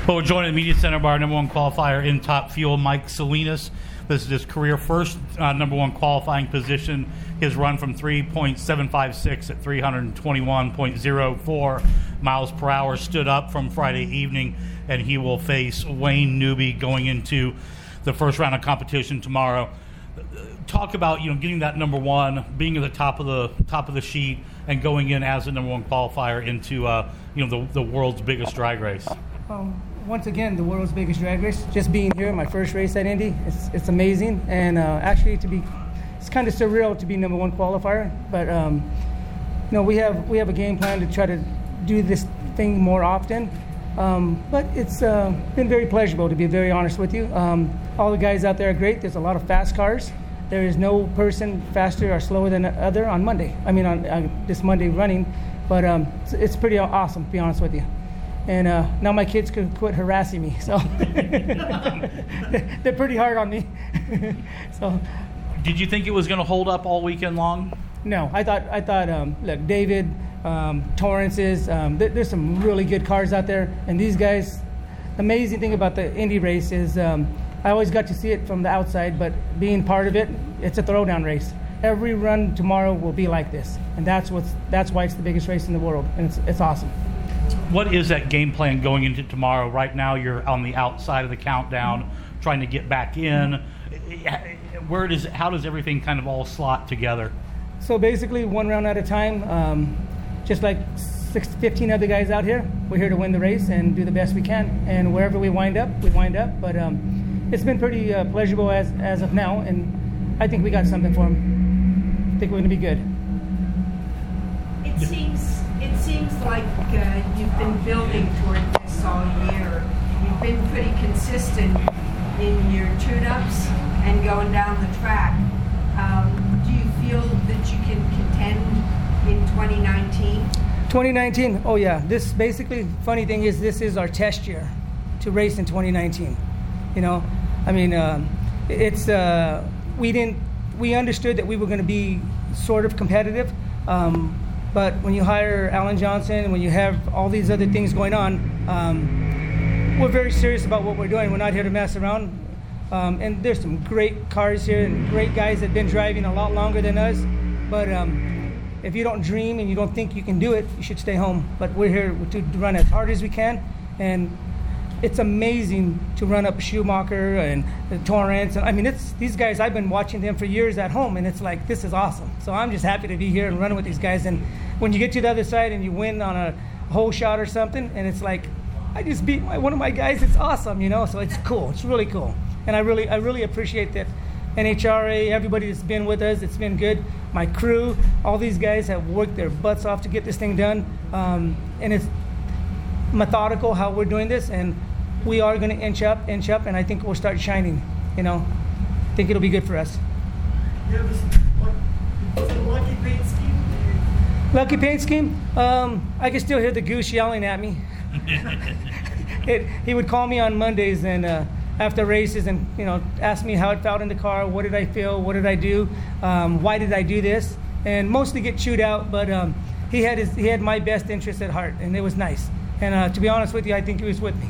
Well, we're joined in the media center by our number one qualifier in Top Fuel, Mike Salinas. This is his career first number one qualifying position. His run from 3.756 at 321.04 miles per hour stood up from Friday evening, and he will face Wayne Newby going into the first round of competition tomorrow. Talk about getting that number one, being at the top of the sheet, and going in as the number one qualifier into the world's biggest drag race. Once again, the world's biggest drag race. Just being here, my first race at Indy, it's amazing, and actually it's kind of surreal to be number one qualifier. But we have a game plan to try to do this thing more often. But it's been very pleasurable, to be very honest with you. All the guys out there are great. There's a lot of fast cars. There is no person faster or slower than the other on Monday. I mean, on this Monday running. But it's pretty awesome, to be honest with you. And now my kids can quit harassing me, so they're pretty hard on me. So, did you think it was going to hold up all weekend long? No, I thought. Look, David, Torrance's. There's some really good cars out there, and these guys. The amazing thing about the Indy race is I always got to see it from the outside, but being part of it, it's a throwdown race. Every run tomorrow will be like this, and that's why it's the biggest race in the world, and it's awesome. What is that game plan going into tomorrow? Right now you're on the outside of the countdown, trying to get back in. How does everything kind of all slot together? So basically, one round at a time, just like 15 other guys out here. We're here to win the race and do the best we can. And wherever we wind up, we wind up. But it's been pretty pleasurable as of now, and I think we got something for them. I think we're going to be good. It seems like you've been building toward this all year. You've been pretty consistent in your tune-ups and going down the track. Do you feel that you can contend in 2019? 2019, oh yeah. This basically, funny thing is, this is our test year to race in 2019. We understood that we were going to be sort of competitive. But when you hire Alan Johnson and when you have all these other things going on, we're very serious about what we're doing. We're not here to mess around. And there's some great cars here and great guys that have been driving a lot longer than us. But if you don't dream and you don't think you can do it, you should stay home. But we're here to run as hard as we can. And it's amazing to run up Schumacher and Torrance. And I mean, these guys, I've been watching them for years at home, and it's like, this is awesome. So I'm just happy to be here and running with these guys. And when you get to the other side and you win on a hole shot or something, and it's like, I just beat one of my guys, it's awesome, So it's cool. It's really cool. And I really appreciate that. NHRA, everybody that's been with us, it's been good. My crew, all these guys have worked their butts off to get this thing done. And it's methodical how we're doing this, and we are going to inch up, and I think we'll start shining. I think it'll be good for us. Yeah, this lucky paint scheme. Lucky paint scheme? I can still hear the goose yelling at me. He would call me on Mondays and after races and ask me how it felt in the car, what did I feel, what did I do, why did I do this, and mostly get chewed out. But he had my best interest at heart, and it was nice. And to be honest with you, I think he was with me.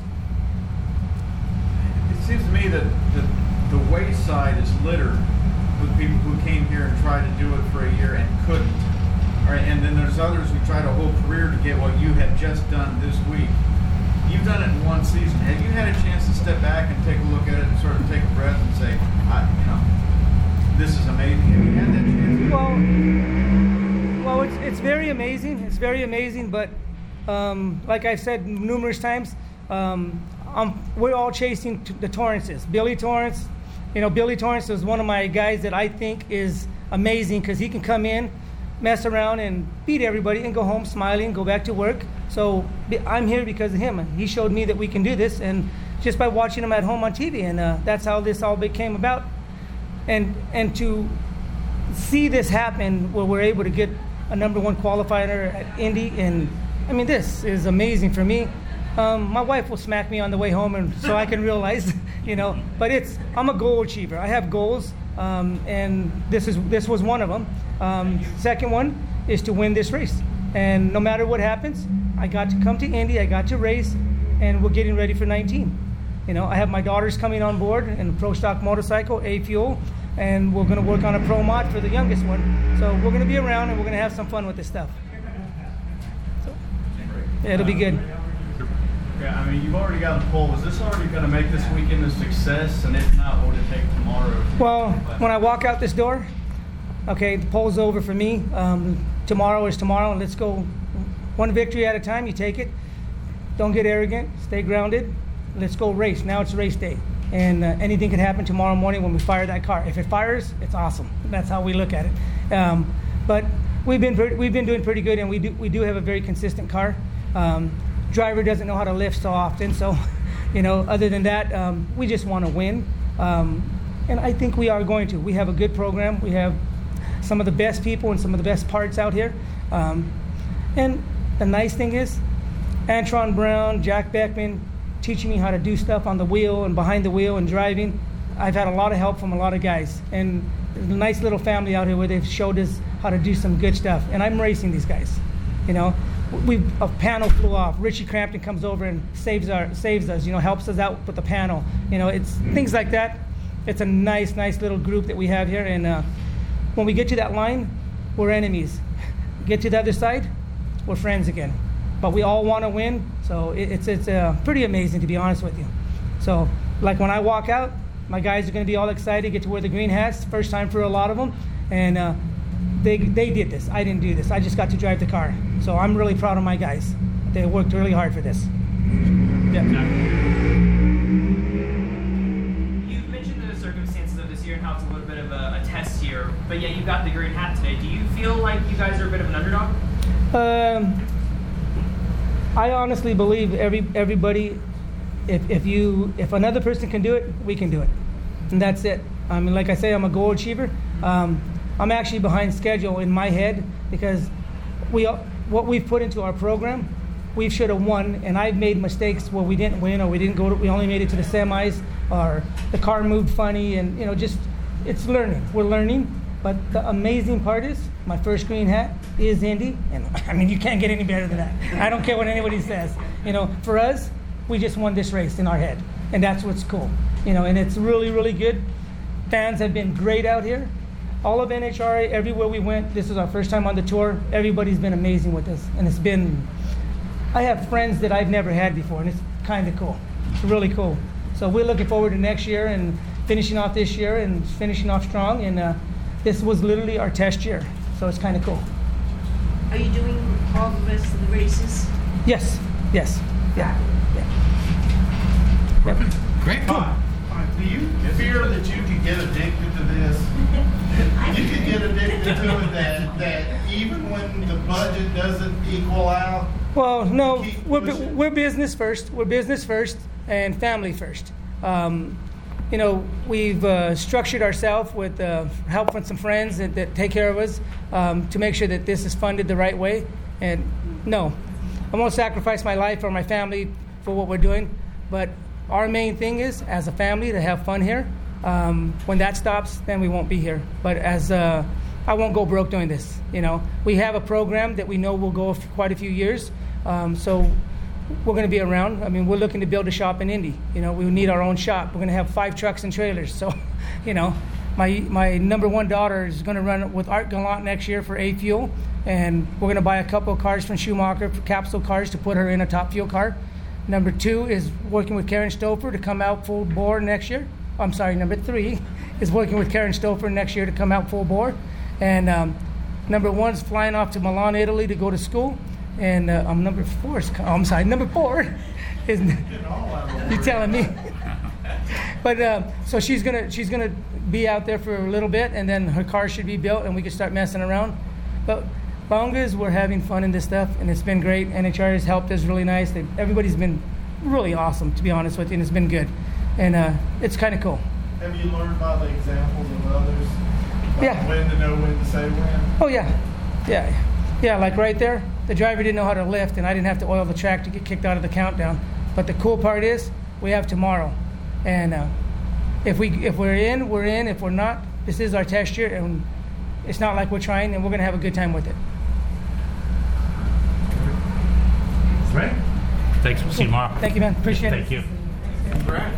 It seems to me that the wayside is littered with people who came here and tried to do it for a year and couldn't. All right, and then there's others who tried a whole career to get what you have just done this week. You've done it in one season. Have you had a chance to step back and take a look at it and sort of take a breath and say, this is amazing? Have you had that chance? Well, it's very amazing. It's very amazing, but like I've said numerous times, we're all chasing the Torrances. Billy Torrance, Billy Torrance is one of my guys that I think is amazing because he can come in, mess around, and beat everybody and go home smiling, go back to work. So I'm here because of him. He showed me that we can do this, and just by watching him at home on TV, and that's how this all became about. And to see this happen where we're able to get a number one qualifier at Indy, and I mean, this is amazing for me. My wife will smack me on the way home, and so I can realize, but I'm a goal achiever. I have goals, and this was one of them. Second one is to win this race. And no matter what happens, I got to come to Indy, I got to race, and we're getting ready for 19. You know, I have my daughters coming on board in a Pro Stock motorcycle, A Fuel, and we're going to work on a Pro Mod for the youngest one. So we're going to be around, and we're going to have some fun with this stuff. So, yeah, it'll be good. Yeah, I mean, you've already got a poll. Is this already going to make this weekend a success? And if not, what would it take tomorrow? Well, when I walk out this door, okay, the poll's over for me. Tomorrow is tomorrow, and let's go one victory at a time. You take it. Don't get arrogant. Stay grounded. Let's go race. Now it's race day. And anything can happen tomorrow morning when we fire that car. If it fires, it's awesome. That's how we look at it. But we've been doing pretty good, and we do have a very consistent car. Driver doesn't know how to lift so often, so you know. Other than that, we just want to win, and I think we are going to. We have a good program. We have some of the best people and some of the best parts out here. And the nice thing is, Antron Brown, Jack Beckman, teaching me how to do stuff on the wheel and behind the wheel and driving. I've had a lot of help from a lot of guys, and there's a nice little family out here where they've showed us how to do some good stuff. And I'm racing these guys, you know. A panel flew off. Richie Crampton comes over and saves us, you know, helps us out with the panel. You know, it's things like that. It's a nice little group that we have here. And when we get to that line, we're enemies. Get to the other side, we're friends again. But we all want to win, so it's pretty amazing, to be honest with you. So, like when I walk out, my guys are going to be all excited, get to wear the green hats, first time for a lot of them. And they did this. I didn't do this. I just got to drive the car. So I'm really proud of my guys. They worked really hard for this. Yeah. You've mentioned the circumstances of this year and how it's a little bit of a test year, but yet you got the green hat today. Do you feel like you guys are a bit of an underdog? I honestly believe everybody, if another person can do it, we can do it. And that's it. I mean, like I say, I'm a goal achiever. I'm actually behind schedule in my head because what we've put into our program, we should have won, and I've made mistakes where we didn't win, or we only made it to the semis, or the car moved funny, and you know, just it's learning. We're learning, but the amazing part is my first green hat is Indy, and I mean, you can't get any better than that. I don't care what anybody says. You know, for us, we just won this race in our head, and that's what's cool. You know, and it's really good. Fans have been great out here. All of NHRA, everywhere we went, this is our first time on the tour. Everybody's been amazing with us. And it's been, I have friends that I've never had before, and it's kind of cool. It's really cool. So we're looking forward to next year and finishing off this year and finishing off strong. And this was literally our test year. So it's kind of cool. Are you doing all the rest of the races? Yes. Yeah. Perfect. Great. Cool. Do you fear that you could get addicted to this? You could get addicted to it that even when the budget doesn't equal out? Well, no, we're business first. We're business first and family first. You know, we've structured ourselves with help from some friends that take care of us to make sure that this is funded the right way. And no, I won't sacrifice my life or my family for what we're doing, but our main thing is, as a family, to have fun here. When that stops, then we won't be here. But as I won't go broke doing this. You know, we have a program that we know will go for quite a few years. So we're going to be around. I mean, we're looking to build a shop in Indy. You know, we need our own shop. We're going to have 5 trucks and trailers. So, you know, my number one daughter is going to run with Art Gallant next year for A Fuel, and we're going to buy a couple of cars from Schumacher, for capsule cars, to put her in a Top Fuel car. Number 2 is working with Karen Stouffer to come out full bore next year. I'm sorry, number 3 is working with Karen Stouffer next year to come out full bore. And number 1 is flying off to Milan, Italy to go to school. And number 4 is you're telling me. But so she's gonna be out there for a little bit, and then her car should be built, and we can start messing around. But long as we're having fun in this stuff, and it's been great. NHR has helped us really nice. Everybody's been really awesome, to be honest with you, and it's been good. And it's kind of cool. Have you learned by the examples of others? Yeah. When to know when to say when? Oh, yeah, like right there, the driver didn't know how to lift, and I didn't have to oil the track to get kicked out of the countdown. But the cool part is, we have tomorrow. And if we're in, we're in. If we're not, this is our test year, and it's not like we're trying, and we're going to have a good time with it. Right. Thanks. We'll see you tomorrow. Thank you, man. Appreciate it. Thank you.